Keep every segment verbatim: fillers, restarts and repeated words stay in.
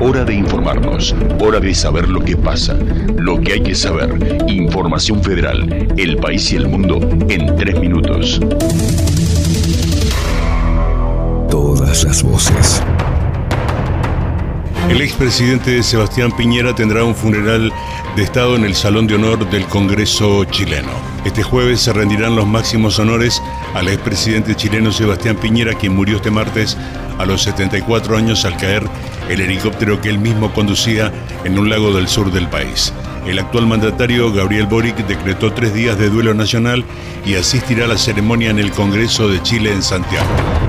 Hora de informarnos, hora de saber lo que pasa, lo que hay que saber. Información Federal, el país y el mundo en tres minutos. Todas las voces. El expresidente Sebastián Piñera tendrá un funeral de Estado en el Salón de Honor del Congreso chileno. Este jueves se rendirán los máximos honores al expresidente chileno Sebastián Piñera, quien murió este martes a los setenta y cuatro años al caer el helicóptero que él mismo conducía en un lago del sur del país. El actual mandatario, Gabriel Boric, decretó tres días de duelo nacional y asistirá a la ceremonia en el Congreso de Chile en Santiago.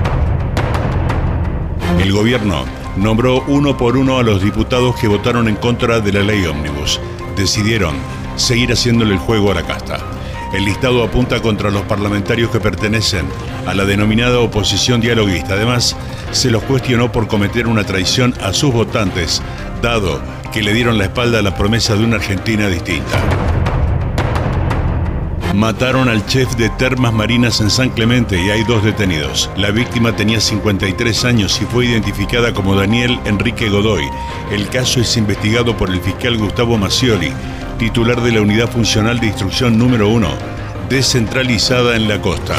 El gobierno nombró uno por uno a los diputados que votaron en contra de la ley ómnibus. Decidieron seguir haciéndole el juego a la casta. El listado apunta contra los parlamentarios que pertenecen a la denominada oposición dialoguista. Además, se los cuestionó por cometer una traición a sus votantes, dado que le dieron la espalda a la promesa de una Argentina distinta. Mataron al chef de Termas Marinas en San Clemente y hay dos detenidos. La víctima tenía cincuenta y tres años y fue identificada como Daniel Enrique Godoy. El caso es investigado por el fiscal Gustavo Macioli, titular de la Unidad Funcional de Instrucción número uno, descentralizada en la costa.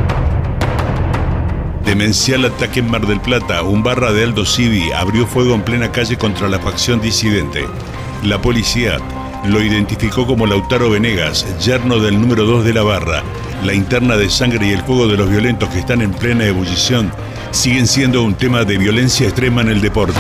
Demencial ataque en Mar del Plata. Un barra de Aldo Civi abrió fuego en plena calle contra la facción disidente. La policía lo identificó como Lautaro Venegas, yerno del número dos de la barra. La interna de sangre y el fuego de los violentos que están en plena ebullición siguen siendo un tema de violencia extrema en el deporte.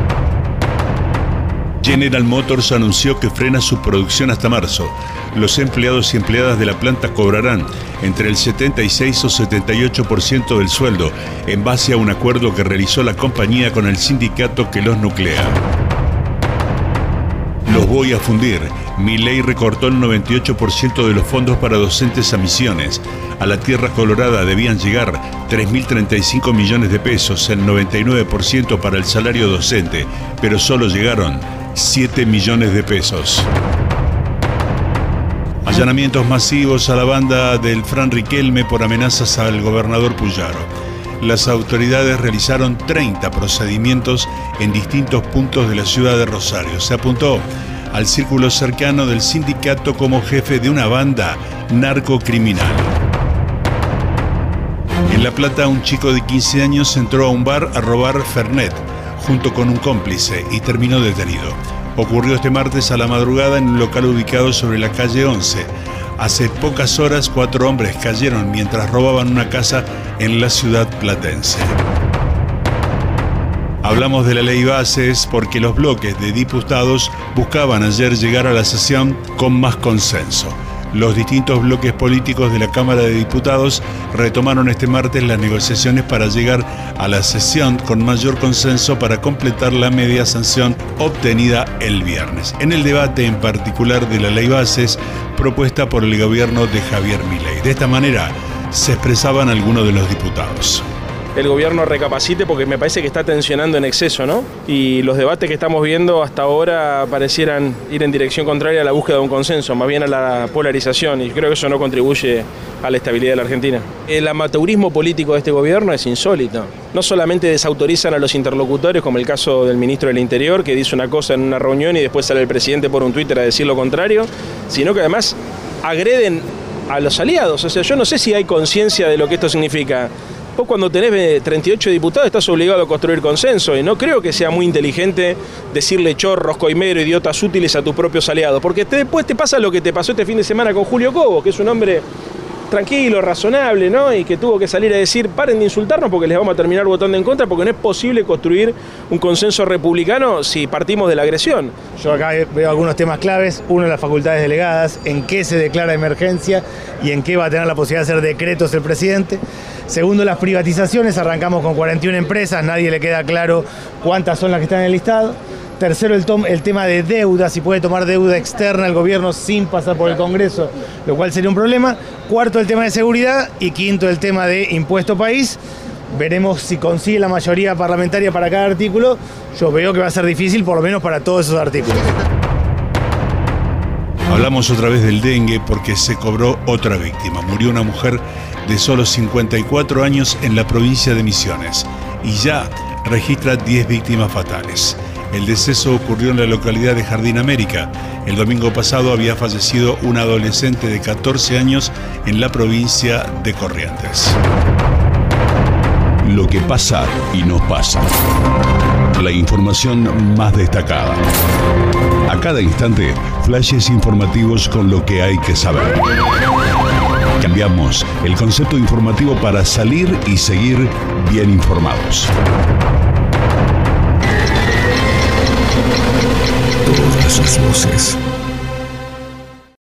General Motors anunció que frena su producción hasta marzo. Los empleados y empleadas de la planta cobrarán entre el setenta y seis o setenta y ocho por ciento del sueldo en base a un acuerdo que realizó la compañía con el sindicato que los nuclea. Los voy a fundir. Milei recortó el noventa y ocho por ciento de los fondos para docentes a Misiones. A la Tierra Colorada debían llegar tres mil treinta y cinco millones de pesos, el noventa y nueve por ciento para el salario docente, pero solo llegaron siete millones de pesos. Allanamientos masivos a la banda del Fran Riquelme por amenazas al gobernador Puyaro. Las autoridades realizaron treinta procedimientos en distintos puntos de la ciudad de Rosario. Se apuntó al círculo cercano del sindicato como jefe de una banda narcocriminal. En La Plata, un chico de quince años entró a un bar a robar Fernet junto con un cómplice y terminó detenido. Ocurrió este martes a la madrugada en un local ubicado sobre la calle once. Hace pocas horas, cuatro hombres cayeron mientras robaban una casa en la ciudad platense. Hablamos de la ley bases porque los bloques de diputados buscaban ayer llegar a la sesión con más consenso. Los distintos bloques políticos de la Cámara de Diputados retomaron este martes las negociaciones para llegar a la sesión con mayor consenso para completar la media sanción obtenida el viernes. En el debate en particular de la ley bases propuesta por el gobierno de Javier Milei. De esta manera se expresaban algunos de los diputados. El gobierno recapacite porque me parece que está tensionando en exceso, ¿no? Y los debates que estamos viendo hasta ahora parecieran ir en dirección contraria a la búsqueda de un consenso, más bien a la polarización, y creo que eso no contribuye a la estabilidad de la Argentina. El amateurismo político de este gobierno es insólito. No solamente desautorizan a los interlocutores, como el caso del ministro del Interior, que dice una cosa en una reunión y después sale el presidente por un Twitter a decir lo contrario, sino que además agreden a los aliados. O sea, yo no sé si hay conciencia de lo que esto significa. Vos cuando tenés treinta y ocho diputados estás obligado a construir consenso y no creo que sea muy inteligente decirle chorros, coimero, idiotas útiles a tus propios aliados, porque te, después te pasa lo que te pasó este fin de semana con Julio Cobos, que es un hombre tranquilo, razonable, ¿no? Y que tuvo que salir a decir, paren de insultarnos porque les vamos a terminar votando en contra, porque no es posible construir un consenso republicano si partimos de la agresión. Yo acá veo algunos temas claves. Uno, las facultades delegadas, en qué se declara emergencia y en qué va a tener la posibilidad de hacer decretos el presidente. Segundo, las privatizaciones. Arrancamos con cuarenta y una empresas, nadie le queda claro cuántas son las que están en el listado. Tercero, el, el tema de deuda, si puede tomar deuda externa el gobierno sin pasar por el Congreso, lo cual sería un problema. Cuarto, el tema de seguridad. Y quinto, el tema de impuesto país. Veremos si consigue la mayoría parlamentaria para cada artículo. Yo veo que va a ser difícil, por lo menos para todos esos artículos. Hablamos otra vez del dengue porque se cobró otra víctima. Murió una mujer de solo cincuenta y cuatro años en la provincia de Misiones y ya registra diez víctimas fatales. El deceso ocurrió en la localidad de Jardín América. El domingo pasado había fallecido un adolescente de catorce años en la provincia de Corrientes. Lo que pasa y no pasa. La información más destacada. A cada instante, flashes informativos con lo que hay que saber. Cambiamos el concepto informativo para salir y seguir bien informados. Todas las voces.